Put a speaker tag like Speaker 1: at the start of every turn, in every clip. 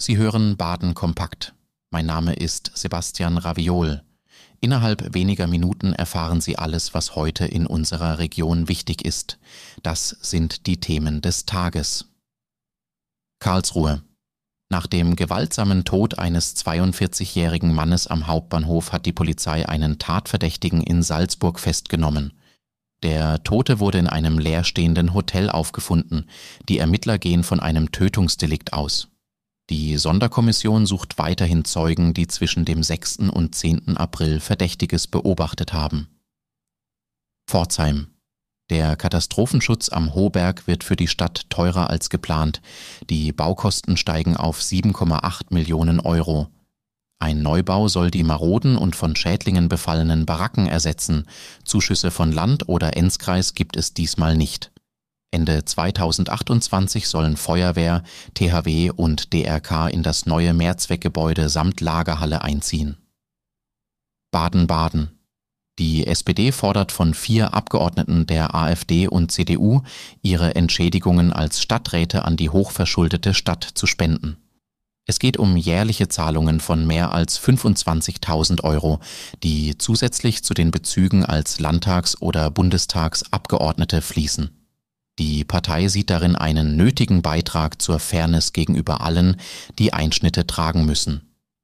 Speaker 1: Sie hören Baden kompakt. Mein Name ist Sebastian Raviol. Innerhalb weniger Minuten erfahren Sie alles, was heute in unserer Region wichtig ist. Das sind die Themen des Tages. Karlsruhe. Nach dem gewaltsamen Tod eines 42-jährigen Mannes am Hauptbahnhof hat die Polizei einen Tatverdächtigen in Salzburg festgenommen. Der Tote wurde in einem leerstehenden Hotel aufgefunden. Die Ermittler gehen von einem Tötungsdelikt aus. Die Sonderkommission sucht weiterhin Zeugen, die zwischen dem 6. und 10. April Verdächtiges beobachtet haben. Pforzheim. Der Katastrophenschutz am Hohberg wird für die Stadt teurer als geplant. Die Baukosten steigen auf 7,8 Millionen Euro. Ein Neubau soll die maroden und von Schädlingen befallenen Baracken ersetzen. Zuschüsse von Land oder Enzkreis gibt es diesmal nicht. Ende 2028 sollen Feuerwehr, THW und DRK in das neue Mehrzweckgebäude samt Lagerhalle einziehen. Baden-Baden. Die SPD fordert von 4 Abgeordneten der AfD und CDU, ihre Entschädigungen als Stadträte an die hochverschuldete Stadt zu spenden. Es geht um jährliche Zahlungen von mehr als 25.000 Euro, die zusätzlich zu den Bezügen als Landtags- oder Bundestagsabgeordnete fließen. Die Partei sieht darin einen nötigen Beitrag zur Fairness gegenüber allen, die Einschnitte tragen müssen.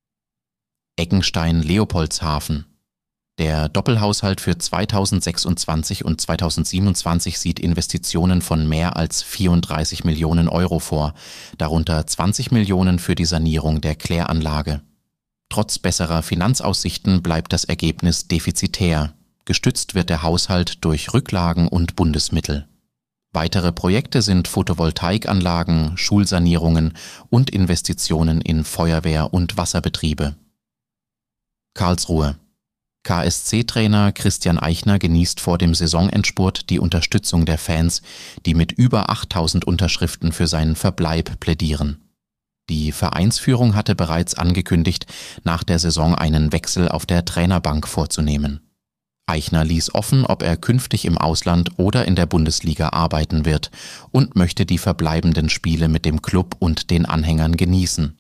Speaker 1: Eckenstein-Leopoldshafen. Der Doppelhaushalt für 2026 und 2027 sieht Investitionen von mehr als 34 Millionen Euro vor, darunter 20 Millionen für die Sanierung der Kläranlage. Trotz besserer Finanzaussichten bleibt das Ergebnis defizitär. Gestützt wird der Haushalt durch Rücklagen und Bundesmittel. Weitere Projekte sind Photovoltaikanlagen, Schulsanierungen und Investitionen in Feuerwehr- und Wasserbetriebe. Karlsruhe. KSC-Trainer Christian Eichner genießt vor dem Saisonendspurt die Unterstützung der Fans, die mit über 8.000 Unterschriften für seinen Verbleib plädieren. Die Vereinsführung hatte bereits angekündigt, nach der Saison einen Wechsel auf der Trainerbank vorzunehmen. Eichner ließ offen, ob er künftig im Ausland oder in der Bundesliga arbeiten wird und möchte die verbleibenden Spiele mit dem Club und den Anhängern genießen.